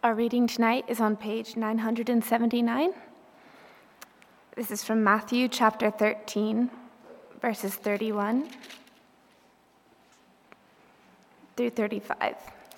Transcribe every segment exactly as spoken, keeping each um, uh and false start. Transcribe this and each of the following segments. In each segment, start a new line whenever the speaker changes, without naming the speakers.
Our reading tonight is on page nine hundred seventy-nine. This is from Matthew chapter thirteen, verses thirty-one through thirty-five.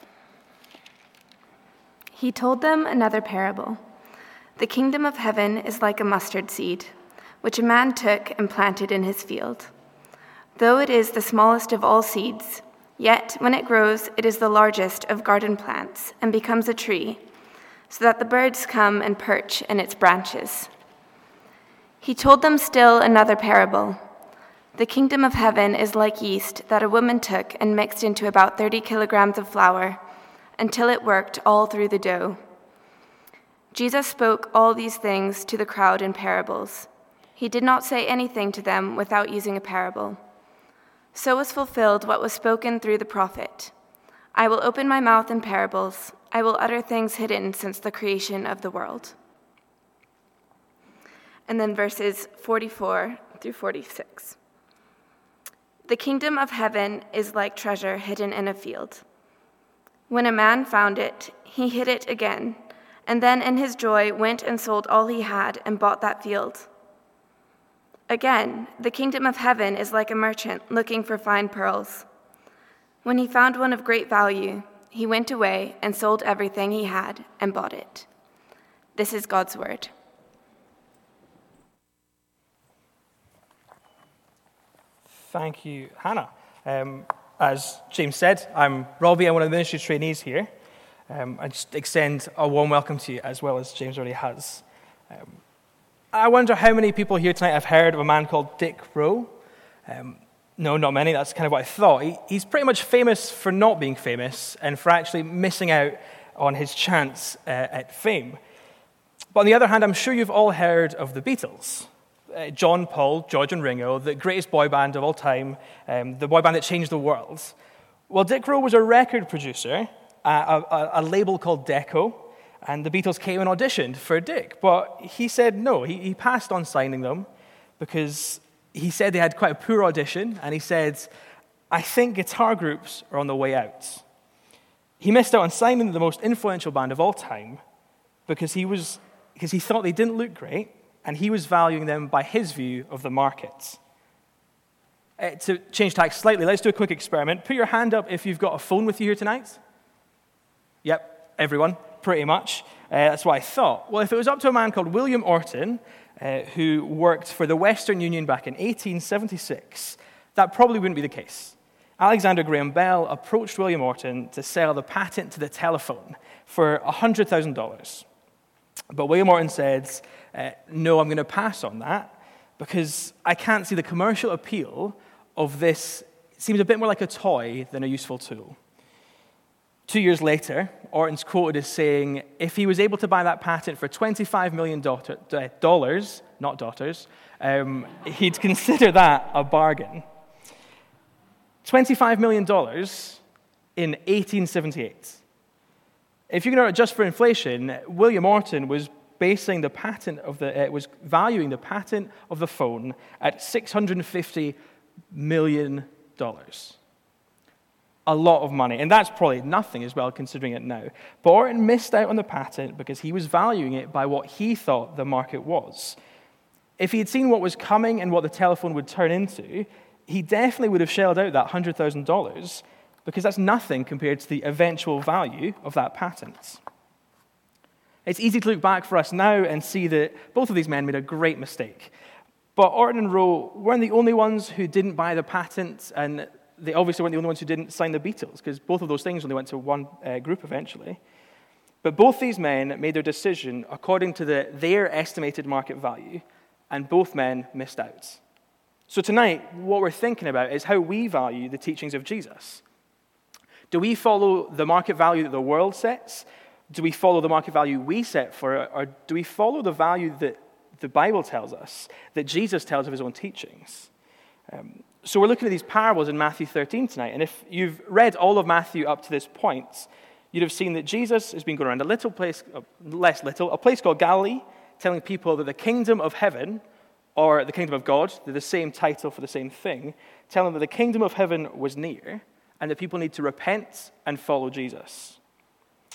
He told them another parable. The kingdom of heaven is like a mustard seed, which a man took and planted in his field. Though it is the smallest of all seeds, yet when it grows, it is the largest of garden plants and becomes a tree, so that the birds come and perch in its branches. He told them still another parable. The kingdom of heaven is like yeast that a woman took and mixed into about thirty kilograms of flour until it worked all through the dough. Jesus spoke all these things to the crowd in parables. He did not say anything to them without using a parable. So was fulfilled what was spoken through the prophet. I will open my mouth in parables. I will utter things hidden since the creation of the world. And then verses forty-four through forty-six. The kingdom of heaven is like treasure hidden in a field. When a man found it, he hid it again, and then in his joy went and sold all he had and bought that field. Again, the kingdom of heaven is like a merchant looking for fine pearls. When he found one of great value, he went away and sold everything he had and bought it. This is God's word.
Thank you, Hannah. Um, as James said, I'm Robbie. I'm one of the ministry trainees here. Um, I just extend a warm welcome to you, as well as James already has. Um, I wonder how many people here tonight have heard of a man called Dick Rowe. Um, no, not many. That's kind of what I thought. He, he's pretty much famous for not being famous and for actually missing out on his chance uh, at fame. But on the other hand, I'm sure you've all heard of the Beatles. Uh, John, Paul, George, and Ringo, the greatest boy band of all time, um, the boy band that changed the world. Well, Dick Rowe was a record producer at a, a, a label called Decca. And the Beatles came and auditioned for Dick, but he said no. He, he passed on signing them because he said they had quite a poor audition, and he said, I think guitar groups are on the way out. He missed out on signing the most influential band of all time because he was because he thought they didn't look great, and he was valuing them by his view of the market. Uh, to change tack slightly, let's do a quick experiment. Put your hand up if you've got a phone with you here tonight. Yep, everyone. Pretty much. Uh, that's what I thought. Well, if it was up to a man called William Orton, uh, who worked for the Western Union back in eighteen seventy-six, that probably wouldn't be the case. Alexander Graham Bell approached William Orton to sell the patent to the telephone for one hundred thousand dollars. But William Orton said, uh, no, I'm going to pass on that because I can't see the commercial appeal of this. It seems a bit more like a toy than a useful tool. Two years later, Orton's quoted as saying, if he was able to buy that patent for twenty-five million dollars, not daughters, um, he'd consider that a bargain. twenty-five million dollars in eighteen seventy-eight. If you can adjust for inflation, William Orton was basing the patent of the, uh, was valuing the patent of the phone at six hundred fifty million dollars. A lot of money, and that's probably nothing as well, considering it now. But Orton missed out on the patent because he was valuing it by what he thought the market was. If he had seen what was coming and what the telephone would turn into, he definitely would have shelled out that one hundred thousand dollars because that's nothing compared to the eventual value of that patent. It's easy to look back for us now and see that both of these men made a great mistake. But Orton and Rowe weren't the only ones who didn't buy the patent, and they obviously weren't the only ones who didn't sign the Beatles, because both of those things only went to one uh, group eventually. But both these men made their decision according to the, their estimated market value, and both men missed out. So tonight, what we're thinking about is how we value the teachings of Jesus. Do we follow the market value that the world sets? Do we follow the market value we set for it? Or do we follow the value that the Bible tells us, that Jesus tells of his own teachings? Um, So we're looking at these parables in Matthew thirteen tonight, and if you've read all of Matthew up to this point, you'd have seen that Jesus has been going around a little place, less little, a place called Galilee, telling people that the kingdom of heaven, or the kingdom of God, they're the same title for the same thing, telling them that the kingdom of heaven was near, and that people need to repent and follow Jesus.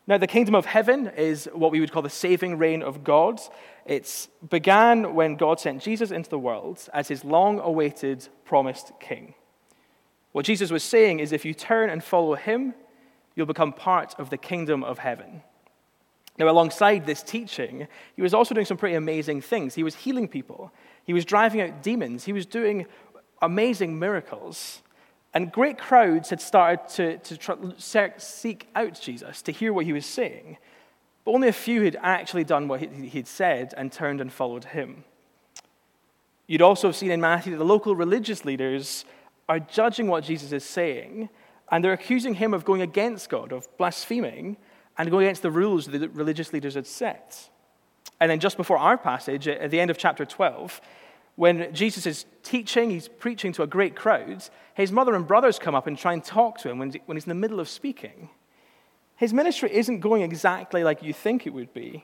Now, the kingdom of heaven is what we would call the saving reign of God. It began when God sent Jesus into the world as his long-awaited promised king. What Jesus was saying is if you turn and follow him, you'll become part of the kingdom of heaven. Now, alongside this teaching, he was also doing some pretty amazing things. He was healing people. He was driving out demons. He was doing amazing miracles. And great crowds had started to, to try, seek out Jesus, to hear what he was saying. But only a few had actually done what he, he'd said and turned and followed him. You'd also seen in Matthew that the local religious leaders are judging what Jesus is saying, and they're accusing him of going against God, of blaspheming, and going against the rules that the religious leaders had set. And then just before our passage, at the end of chapter twelve, when Jesus is teaching, he's preaching to a great crowd, his mother and brothers come up and try and talk to him when he's in the middle of speaking. His ministry isn't going exactly like you think it would be.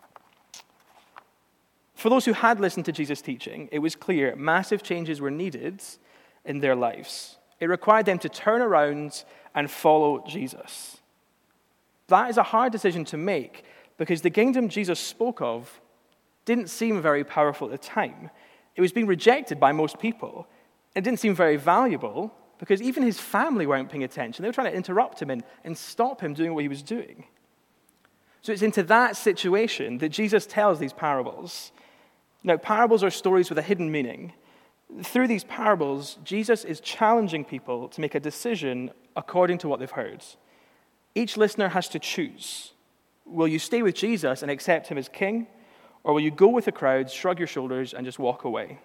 For those who had listened to Jesus' teaching, it was clear massive changes were needed in their lives. It required them to turn around and follow Jesus. That is a hard decision to make because the kingdom Jesus spoke of didn't seem very powerful at the time. It was being rejected by most people. It didn't seem very valuable because even his family weren't paying attention. They were trying to interrupt him and, and stop him doing what he was doing. So it's into that situation that Jesus tells these parables. Now, parables are stories with a hidden meaning. Through these parables, Jesus is challenging people to make a decision according to what they've heard. Each listener has to choose. Will you stay with Jesus and accept him as king? Or will you go with the crowd, shrug your shoulders, and just walk away?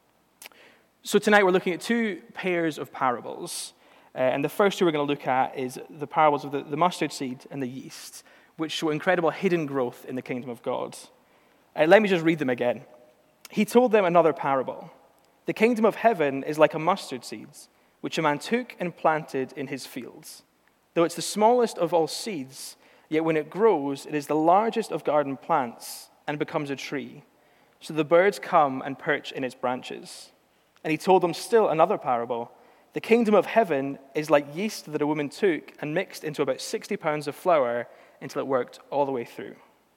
So tonight we're looking at two pairs of parables. Uh, and the first two we're going to look at is the parables of the, the mustard seed and the yeast, which show incredible hidden growth in the kingdom of God. Uh, let me just read them again. He told them another parable. The kingdom of heaven is like a mustard seed, which a man took and planted in his fields. Though it's the smallest of all seeds, yet when it grows, it is the largest of garden plants and becomes a tree. So the birds come and perch in its branches. And he told them still another parable. The kingdom of heaven is like yeast that a woman took and mixed into about sixty pounds of flour until it worked all the way through.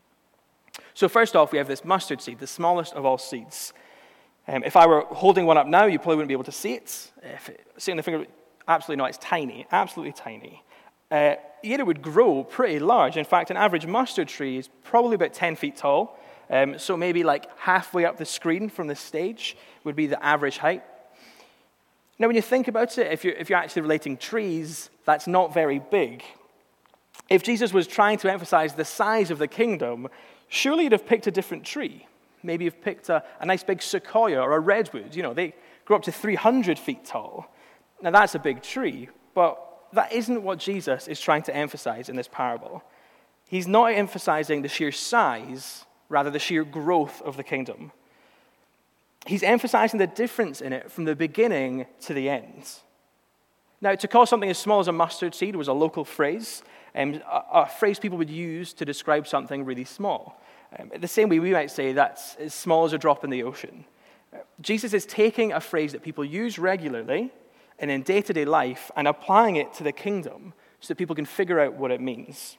So first off, we have this mustard seed, the smallest of all seeds. Um, if I were holding one up now, you probably wouldn't be able to see it. If it see on the finger, absolutely not. It's tiny, absolutely tiny. Uh, yet it would grow pretty large. In fact, an average mustard tree is probably about ten feet tall. Um, so maybe like halfway up the screen from the stage would be the average height. Now, when you think about it, if you're, if you're actually relating trees, that's not very big. If Jesus was trying to emphasize the size of the kingdom, surely you'd have picked a different tree. Maybe you've picked a, a nice big sequoia or a redwood. You know, they grow up to three hundred feet tall. Now, that's a big tree, but that isn't what Jesus is trying to emphasize in this parable. He's not emphasizing the sheer size, rather the sheer growth of the kingdom. He's emphasizing the difference in it from the beginning to the end. Now, to call something as small as a mustard seed was a local phrase, um, a, a phrase people would use to describe something really small. Um, the same way we might say that's as small as a drop in the ocean. Uh, Jesus is taking a phrase that people use regularly and in day-to-day life and applying it to the kingdom so that people can figure out what it means.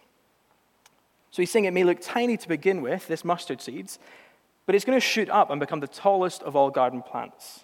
So he's saying it may look tiny to begin with, this mustard seeds, but it's going to shoot up and become the tallest of all garden plants.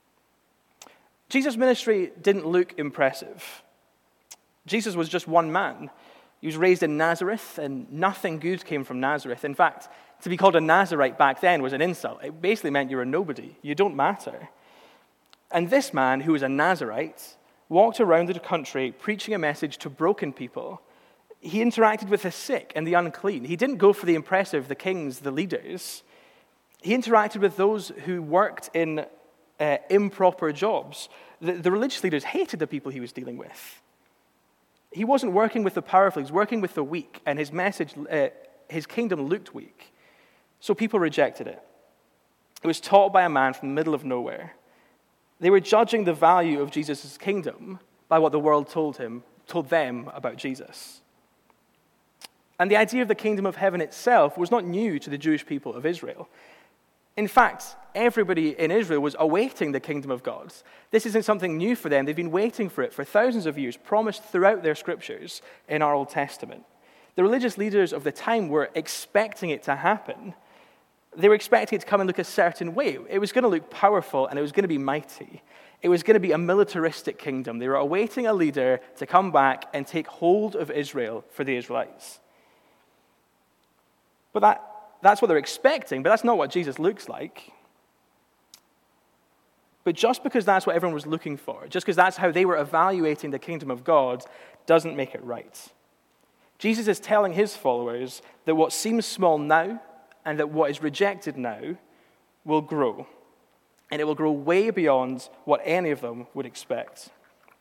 Jesus' ministry didn't look impressive. Jesus was just one man. He was raised in Nazareth, and nothing good came from Nazareth. In fact, to be called a Nazarite back then was an insult. It basically meant you were a nobody. You don't matter. And this man, who was a Nazarite, walked around the country preaching a message to broken people. He interacted with the sick and the unclean. He didn't go for the impressive, the kings, the leaders. He interacted with those who worked in uh, improper jobs. The, the religious leaders hated the people he was dealing with. He wasn't working with the powerful, he was working with the weak, and his message, uh, his kingdom looked weak. So people rejected it. It was taught by a man from the middle of nowhere. They were judging the value of Jesus' kingdom by what the world told him, told them about Jesus. And the idea of the kingdom of heaven itself was not new to the Jewish people of Israel. In fact, everybody in Israel was awaiting the kingdom of God. This isn't something new for them. They've been waiting for it for thousands of years, promised throughout their scriptures in our Old Testament. The religious leaders of the time were expecting it to happen. They were expecting it to come and look a certain way. It was going to look powerful, and it was going to be mighty. It was going to be a militaristic kingdom. They were awaiting a leader to come back and take hold of Israel for the Israelites. But that, that's what they're expecting, but that's not what Jesus looks like. But just because that's what everyone was looking for, just because that's how they were evaluating the kingdom of God, doesn't make it right. Jesus is telling his followers that what seems small now and that what is rejected now will grow. And it will grow way beyond what any of them would expect.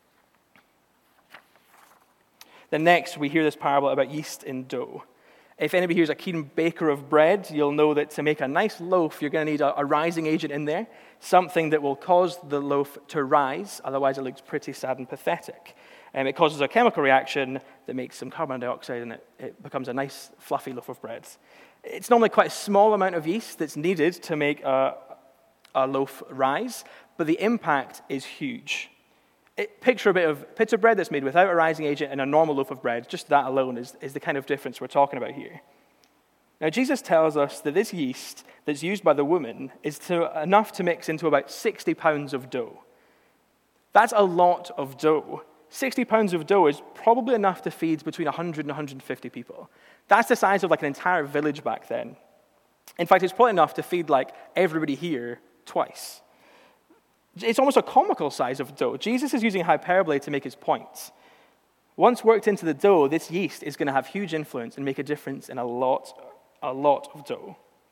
Then next, we hear this parable about yeast in dough. If anybody here is a keen baker of bread, you'll know that to make a nice loaf, you're going to need a, a rising agent in there, something that will cause the loaf to rise, otherwise it looks pretty sad and pathetic. Um, it causes a chemical reaction that makes some carbon dioxide, and it, it becomes a nice, fluffy loaf of bread. It's normally quite a small amount of yeast that's needed to make a, a loaf rise, but the impact is huge. It, picture a bit of pita bread that's made without a rising agent and a normal loaf of bread. Just that alone is, is the kind of difference we're talking about here. Now, Jesus tells us that this yeast that's used by the woman is to, enough to mix into about sixty pounds of dough. That's a lot of dough. sixty pounds of dough is probably enough to feed between one hundred and one hundred fifty people. That's the size of like an entire village back then. In fact, it's probably enough to feed like everybody here twice. It's almost a comical size of dough. Jesus is using hyperbole to make his point. Once worked into the dough, this yeast is going to have huge influence and make a difference in a lot, a lot of dough.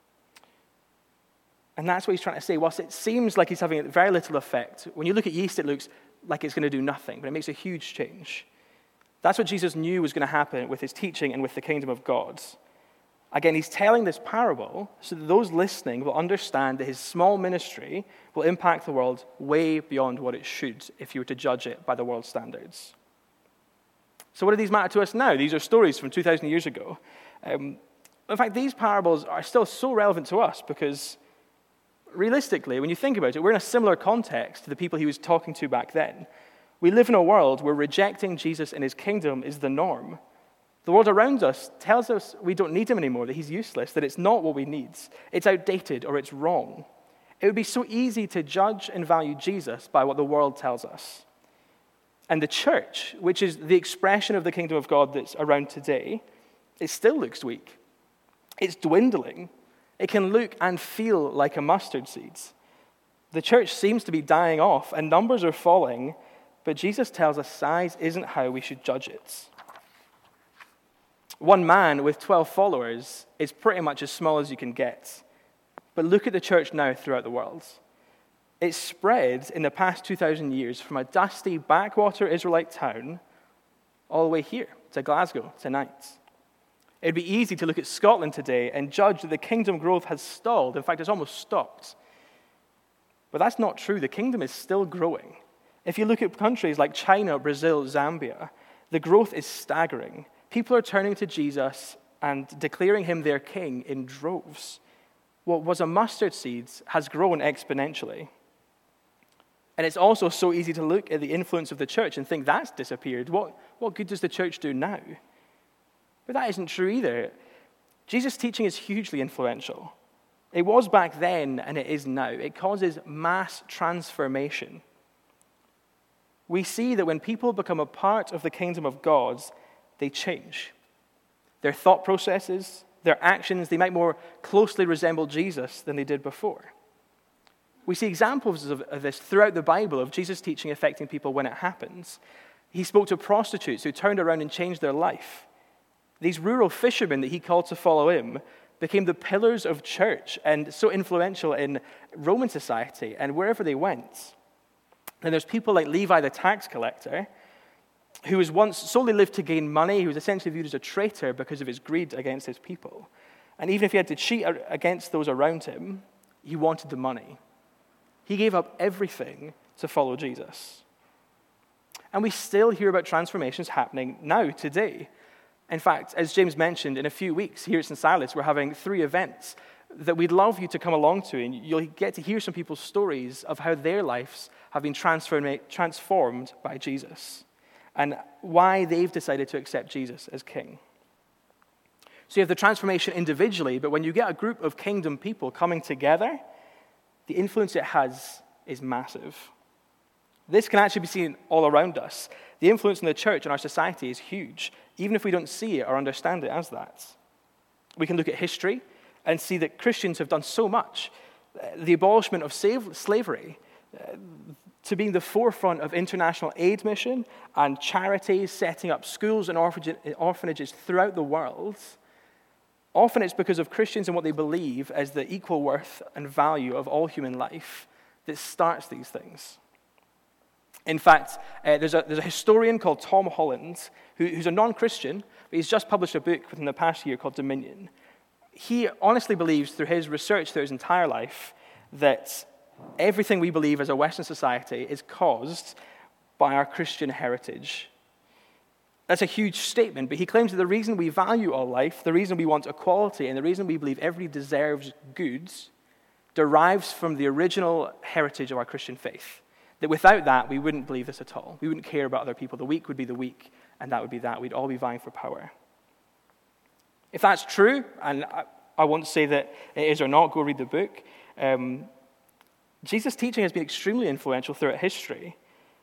And that's what he's trying to say. Whilst it seems like he's having very little effect, when you look at yeast, it looks like it's going to do nothing, but it makes a huge change. That's what Jesus knew was going to happen with his teaching and with the kingdom of God. Again, he's telling this parable so that those listening will understand that his small ministry will impact the world way beyond what it should if you were to judge it by the world's standards. So what do these matter to us now? These are stories from two thousand years ago. Um, in fact, these parables are still so relevant to us because realistically, when you think about it, we're in a similar context to the people he was talking to back then. We live in a world where rejecting Jesus and his kingdom is the norm. The world around us tells us we don't need him anymore, that he's useless, that it's not what we need. It's outdated or it's wrong. It would be so easy to judge and value Jesus by what the world tells us. And the church, which is the expression of the kingdom of God that's around today, it still looks weak. It's dwindling. It can look and feel like a mustard seed. The church seems to be dying off and numbers are falling, but Jesus tells us size isn't how we should judge it. One man with twelve followers is pretty much as small as you can get. But look at the church now throughout the world. It's spread in the past two thousand years from a dusty backwater Israelite town all the way here to Glasgow tonight. It'd be easy to look at Scotland today and judge that the kingdom growth has stalled. In fact, it's almost stopped. But that's not true. The kingdom is still growing. If you look at countries like China, Brazil, Zambia, the growth is staggering. People are turning to Jesus and declaring him their king in droves. What was a mustard seed has grown exponentially. And it's also so easy to look at the influence of the church and think that's disappeared. What, what good does the church do now? But that isn't true either. Jesus' teaching is hugely influential. It was back then and it is now. It causes mass transformation. We see that when people become a part of the kingdom of God, they change. Their thought processes, their actions, they might more closely resemble Jesus than they did before. We see examples of, of this throughout the Bible, of Jesus' teaching affecting people when it happens. He spoke to prostitutes who turned around and changed their life. These rural fishermen that he called to follow him became the pillars of church and so influential in Roman society and wherever they went. And there's people like Levi the tax collector, who was once solely lived to gain money. He was essentially viewed as a traitor because of his greed against his people. And even if he had to cheat against those around him, he wanted the money. He gave up everything to follow Jesus. And we still hear about transformations happening now, today. In fact, as James mentioned, in a few weeks here at Saint Silas, we're having three events that we'd love you to come along to, and you'll get to hear some people's stories of how their lives have been transformed by Jesus, and why they've decided to accept Jesus as king. So you have the transformation individually, but when you get a group of kingdom people coming together, the influence it has is massive. This can actually be seen all around us. The influence in the church and our society is huge, even if we don't see it or understand it as that. We can look at history and see that Christians have done so much. The abolishment of slavery, to being the forefront of international aid mission and charities, setting up schools and orphanages throughout the world. Often it's because of Christians and what they believe as the equal worth and value of all human life that starts these things. In fact, uh, there's, a, there's a historian called Tom Holland who, who's a non-Christian, but he's just published a book within the past year called Dominion. He honestly believes through his research through his entire life that everything we believe as a Western society is caused by our Christian heritage. That's a huge statement, but he claims that the reason we value all life, the reason we want equality, and the reason we believe everybody deserves goods derives from the original heritage of our Christian faith. That without that, we wouldn't believe this at all. We wouldn't care about other people. The weak would be the weak, and that would be that. We'd all be vying for power. If that's true, and I, I won't say that it is or not, go read the book, um, Jesus' teaching has been extremely influential throughout history.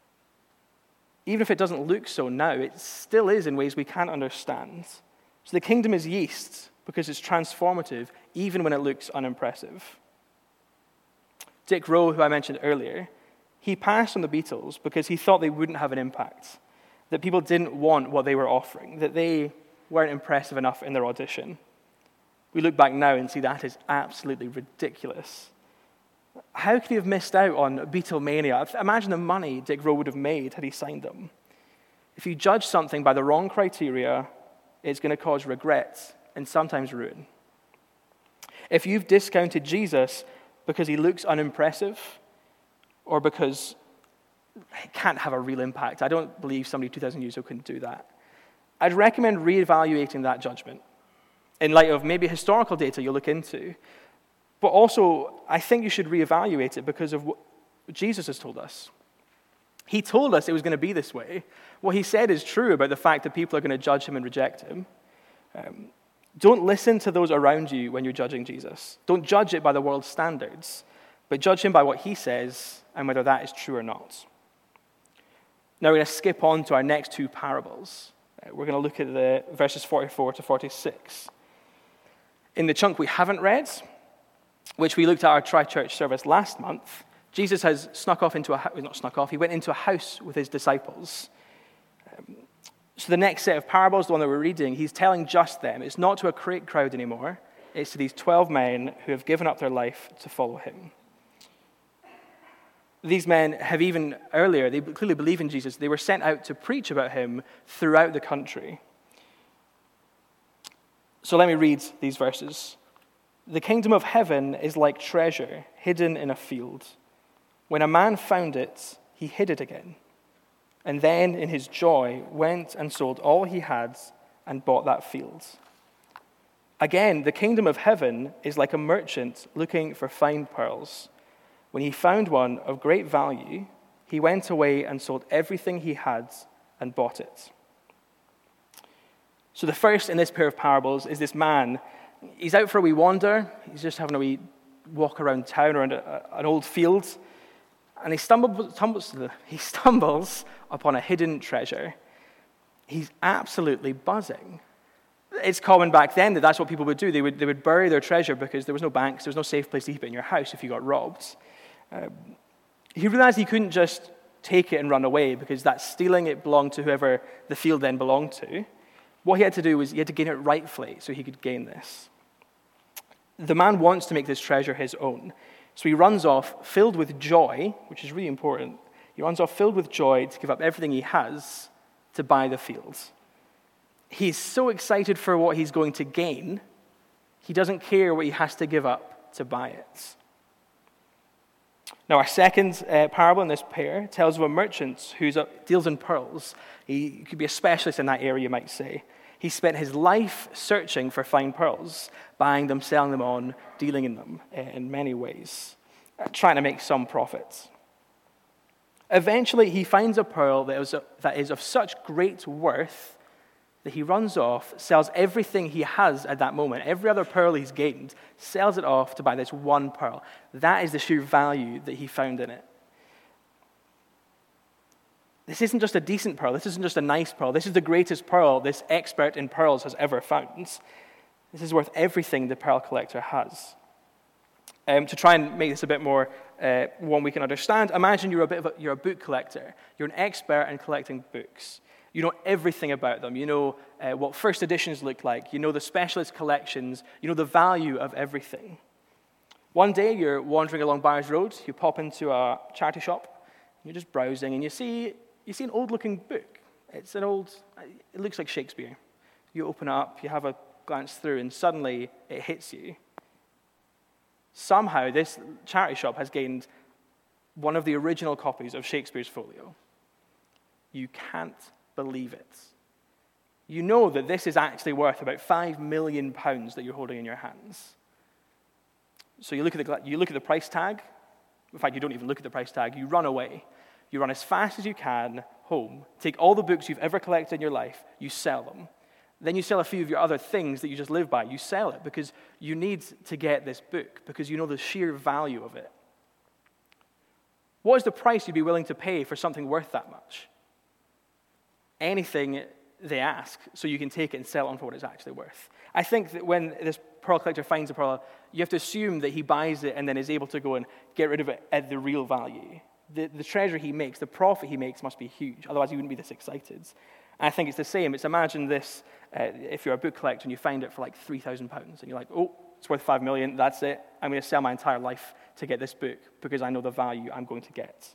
Even if it doesn't look so now, it still is in ways we can't understand. So the kingdom is yeast because it's transformative, even when it looks unimpressive. Dick Rowe, who I mentioned earlier, he passed on the Beatles because he thought they wouldn't have an impact, that people didn't want what they were offering, that they weren't impressive enough in their audition. We look back now and see that is absolutely ridiculous. How could he have missed out on Beatlemania? Imagine the money Dick Rowe would have made had he signed them. If you judge something by the wrong criteria, it's going to cause regret and sometimes ruin. If you've discounted Jesus because he looks unimpressive or because he can't have a real impact, I don't believe somebody two thousand years ago couldn't do that. I'd recommend reevaluating that judgment in light of maybe historical data you'll look into. But also, I think you should reevaluate it because of what Jesus has told us. He told us it was going to be this way. What he said is true about the fact that people are going to judge him and reject him. Um, don't listen to those around you when you're judging Jesus. Don't judge it by the world's standards, but judge him by what he says and whether that is true or not. Now we're going to skip on to our next two parables. Uh, we're going to look at the verses forty-four to forty-six. In the chunk we haven't read, which we looked at our tri-church service last month, Jesus has snuck off into a house, not snuck off, he went into a house with his disciples. Um, so the next set of parables, the one that we're reading, he's telling just them. It's not to a great crowd anymore. It's to these twelve men who have given up their life to follow him. These men have even earlier, they clearly believe in Jesus. They were sent out to preach about him throughout the country. So let me read these verses. The kingdom of heaven is like treasure hidden in a field. When a man found it, he hid it again. And then, in his joy, went and sold all he had and bought that field. Again, the kingdom of heaven is like a merchant looking for fine pearls. When he found one of great value, he went away and sold everything he had and bought it. So the first in this pair of parables is this man. He's out for a wee wander. He's just having a wee walk around town or an old field. And he stumbles, tumbles, he stumbles upon a hidden treasure. He's absolutely buzzing. It's common back then that that's what people would do. They would, they would bury their treasure because there was no banks, there was no safe place to keep it in your house if you got robbed. Um, he realized he couldn't just take it and run away because that's stealing. It belonged to whoever the field then belonged to. What he had to do was he had to gain it rightfully so he could gain this. The man wants to make this treasure his own. So he runs off filled with joy, which is really important. He runs off filled with joy to give up everything he has to buy the fields. He's so excited for what he's going to gain, he doesn't care what he has to give up to buy it. Now, our second uh, parable in this pair tells of a merchant who deals in pearls. He could be a specialist in that area, you might say. He spent his life searching for fine pearls, buying them, selling them on, dealing in them in many ways, trying to make some profits. Eventually, he finds a pearl that is, that is of such great worth that he runs off, sells everything he has at that moment, every other pearl he's gained, sells it off to buy this one pearl. That is the sheer value that he found in it. This isn't just a decent pearl. This isn't just a nice pearl. This is the greatest pearl this expert in pearls has ever found. This is worth everything the pearl collector has. Um, to try and make this a bit more uh, one we can understand, imagine you're a bit of a, you're a book collector. You're an expert in collecting books. You know everything about them. You know uh, what first editions look like. You know the specialist collections. You know the value of everything. One day you're wandering along Byres Road. You pop into a charity shop. You're just browsing, and you see you see an old-looking book. It's an old. It looks like Shakespeare. You open it up. You have a glance through, and suddenly it hits you. Somehow, this charity shop has gained one of the original copies of Shakespeare's Folio. You can't believe it. You know that this is actually worth about five million pounds that you're holding in your hands. So you look at the you look at the price tag. In fact, you don't even look at the price tag. You run away. You run as fast as you can home. Take all the books you've ever collected in your life. You sell them. Then you sell a few of your other things that you just live by. You sell it because you need to get this book, because you know the sheer value of it. What is the price you'd be willing to pay for something worth that much? Anything they ask, so you can take it and sell it on for what it's actually worth. I think that when this pearl collector finds a pearl, you have to assume that he buys it and then is able to go and get rid of it at the real value. The, the treasure he makes, the profit he makes must be huge. Otherwise, he wouldn't be this excited. And I think it's the same. It's imagine this, uh, if you're a book collector and you find it for like three thousand pounds, and you're like, oh, it's worth five million, that's it. I'm going to sell my entire life to get this book because I know the value I'm going to get.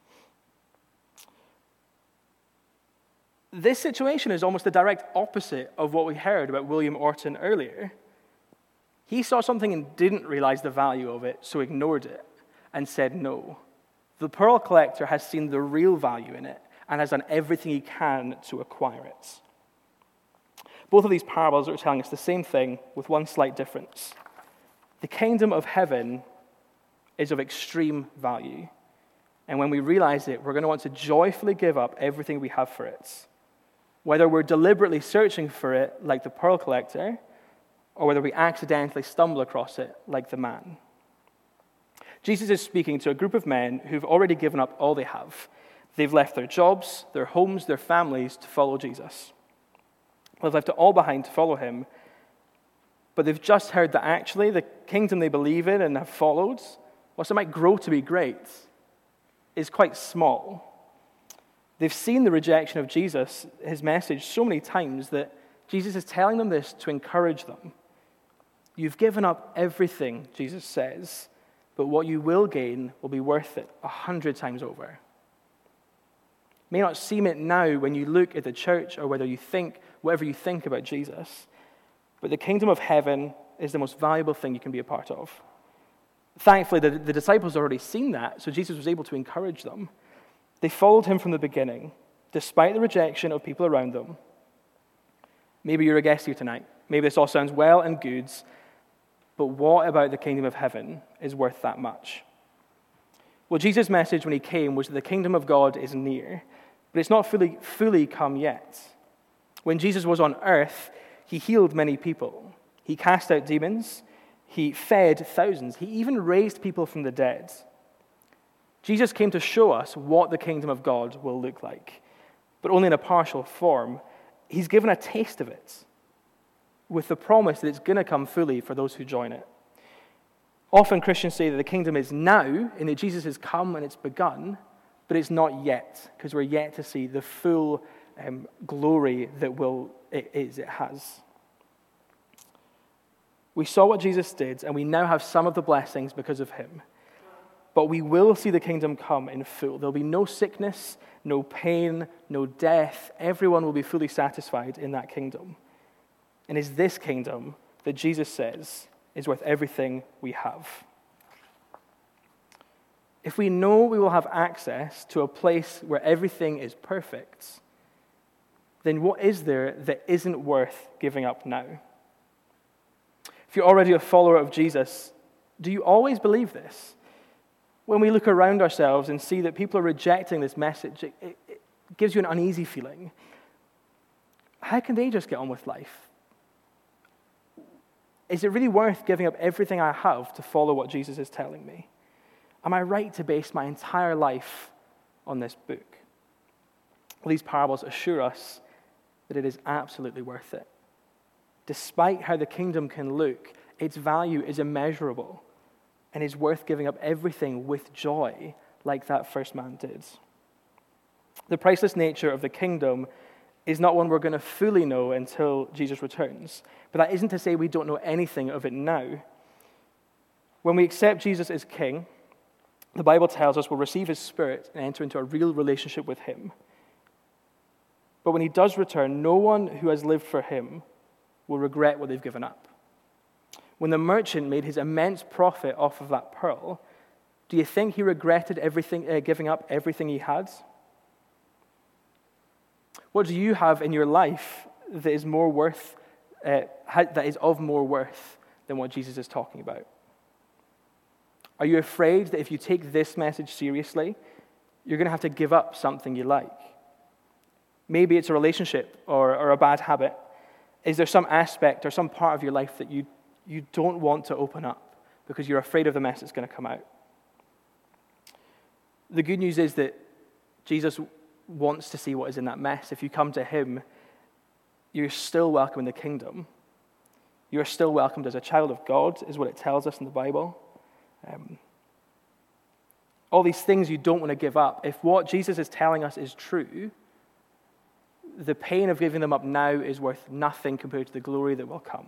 This situation is almost the direct opposite of what we heard about William Orton earlier. He saw something and didn't realize the value of it, so ignored it and said no. The pearl collector has seen the real value in it and has done everything he can to acquire it. Both of these parables are telling us the same thing with one slight difference. The kingdom of heaven is of extreme value. And when we realize it, we're going to want to joyfully give up everything we have for it. Whether we're deliberately searching for it like the pearl collector, or whether we accidentally stumble across it like the man. Jesus is speaking to a group of men who've already given up all they have. They've left their jobs, their homes, their families to follow Jesus. They've left it all behind to follow him, but they've just heard that actually the kingdom they believe in and have followed, whilst it might grow to be great, is quite small. They've seen the rejection of Jesus, his message, so many times that Jesus is telling them this to encourage them. You've given up everything, Jesus says, but what you will gain will be worth it a hundred times over. May not seem it now when you look at the church or whether you think, whatever you think about Jesus, but the kingdom of heaven is the most valuable thing you can be a part of. Thankfully, the, the disciples had already seen that, so Jesus was able to encourage them. They followed him from the beginning, despite the rejection of people around them. Maybe you're a guest here tonight. Maybe this all sounds well and good, but what about the kingdom of heaven is worth that much? Well, Jesus' message when he came was that the kingdom of God is near, but it's not fully, fully come yet. When Jesus was on earth, he healed many people. He cast out demons. He fed thousands. He even raised people from the dead. Jesus came to show us what the kingdom of God will look like, but only in a partial form. He's given a taste of it with the promise that it's going to come fully for those who join it. Often Christians say that the kingdom is now, and that Jesus has come and it's begun, but it's not yet, because we're yet to see the full um, glory that will it is, it has. We saw what Jesus did, and we now have some of the blessings because of him. But we will see the kingdom come in full. There'll be no sickness, no pain, no death. Everyone will be fully satisfied in that kingdom. And it's this kingdom that Jesus says is worth everything we have. If we know we will have access to a place where everything is perfect, then what is there that isn't worth giving up now? If you're already a follower of Jesus, do you always believe this? When we look around ourselves and see that people are rejecting this message, it, it, it gives you an uneasy feeling. how can they just get on with life? Is it really worth giving up everything I have to follow what Jesus is telling me? Am I right to base my entire life on this book? Well, these parables assure us that it is absolutely worth it. Despite how the kingdom can look, its value is immeasurable and is worth giving up everything with joy like that first man did. The priceless nature of the kingdom is not one we're going to fully know until Jesus returns. But that isn't to say we don't know anything of it now. When we accept Jesus as king, the Bible tells us we'll receive his Spirit and enter into a real relationship with him. But when he does return, no one who has lived for him will regret what they've given up. When the merchant made his immense profit off of that pearl, do you think he regretted everything, uh, giving up everything he had? What do you have in your life that is more worth, uh, that is of more worth than what Jesus is talking about? Are you afraid that if you take this message seriously, you're going to have to give up something you like? Maybe it's a relationship or, or a bad habit. Is there some aspect or some part of your life that you, you don't want to open up because you're afraid of the mess that's going to come out? The good news is that Jesus wants to see what is in that mess. If you come to him, you're still welcome in the kingdom. You're still welcomed as a child of God, is what it tells us in the Bible. Um, all these things you don't want to give up. If what Jesus is telling us is true, the pain of giving them up now is worth nothing compared to the glory that will come.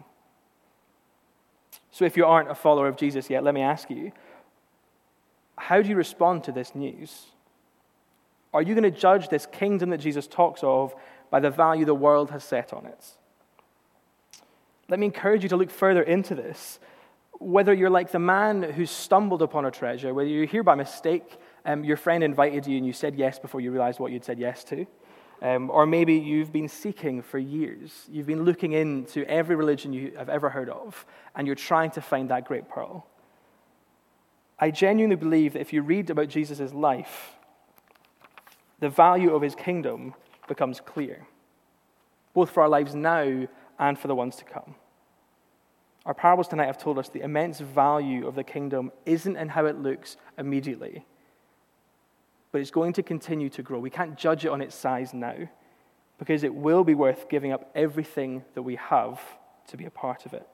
So if you aren't a follower of Jesus yet, let me ask you, how do you respond to this news? Are you going to judge this kingdom that Jesus talks of by the value the world has set on it? Let me encourage you to look further into this. Whether you're like the man who stumbled upon a treasure, whether you're here by mistake, um, your friend invited you and you said yes before you realized what you'd said yes to, um, or maybe you've been seeking for years. You've been looking into every religion you have ever heard of, and you're trying to find that great pearl. I genuinely believe that if you read about Jesus' life, the value of his kingdom becomes clear, both for our lives now and for the ones to come. Our parables tonight have told us the immense value of the kingdom isn't in how it looks immediately, but it's going to continue to grow. We can't judge it on its size now, because it will be worth giving up everything that we have to be a part of it.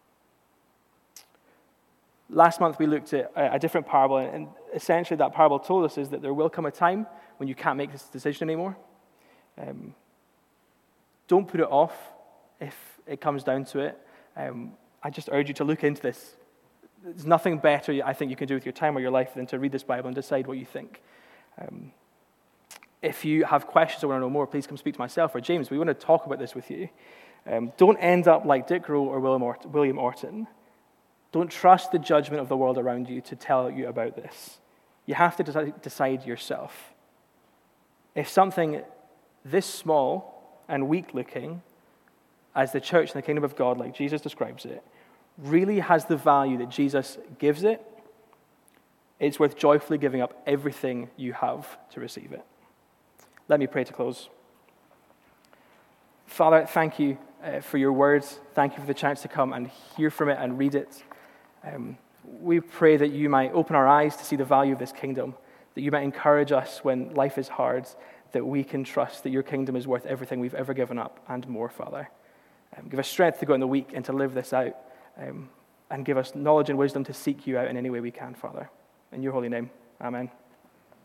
Last month we looked at a different parable, and essentially that parable told us is that there will come a time when you can't make this decision anymore. Um, don't put it off if it comes down to it. Um, I just urge you to look into this. There's nothing better, I think, you can do with your time or your life than to read this Bible and decide what you think. Um, if you have questions or want to know more, please come speak to myself or James. We want to talk about this with you. Um, don't end up like Dick Rowe or William Orton. William Orton. Don't trust the judgment of the world around you to tell you about this. You have to decide, decide yourself. If something this small and weak-looking as the church in the kingdom of God, like Jesus describes it, really has the value that Jesus gives it, it's worth joyfully giving up everything you have to receive it. Let me pray to close. Father, thank you uh, for your words. Thank you for the chance to come and hear from it and read it. Um, we pray that you might open our eyes to see the value of this kingdom, that you might encourage us when life is hard, that we can trust that your kingdom is worth everything we've ever given up and more, Father. Um, give us strength to go in the week and to live this out, um, and give us knowledge and wisdom to seek you out in any way we can, Father. In your holy name, amen.